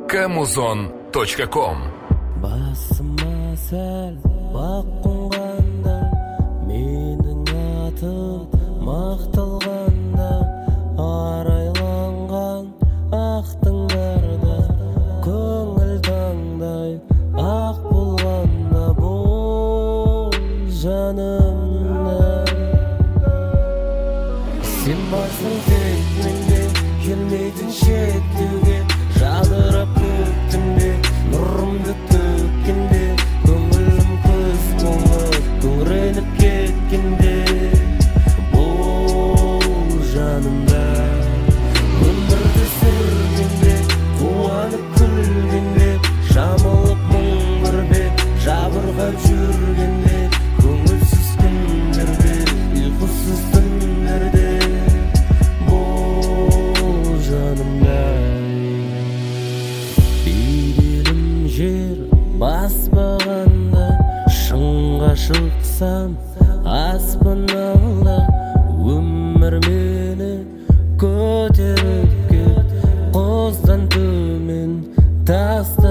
Kamuzon.com. Басыма сәл бақ қонғанда, менің атым мақталғанда, арайланған ақтыңдарда, көңіл таңдай ақ болғанда, бұл жанымнан. Сен барсың тек менде, келмейтін шеттеуге, жадырап көктемде, нұрымды төккенде, көңілім көз болып күңіреніп кеткенде, бұл жанымда. Өмірді сүргенде, қуанып күлгенде, жамылып мұң көрбек, жабырғап жүргенде, көңілсіз күндерде, ұйқысыз түндерде, бұл жанымда. Беделім жер баспағанда, шыңға шықсам аспан алда, өмір мені көтеріп кет, қоздан төмен таста.